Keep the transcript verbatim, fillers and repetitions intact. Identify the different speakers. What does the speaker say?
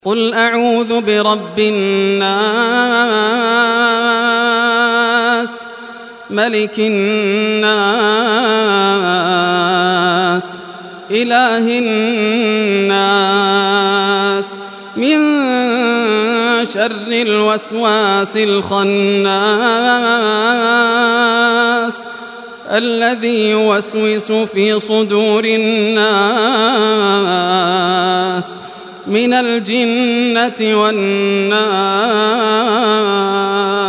Speaker 1: قل أعوذ برب الناس ملك الناس إله الناس من شر الوسواس الخناس الذي يوسوس في صدور الناس من الجنة والناس.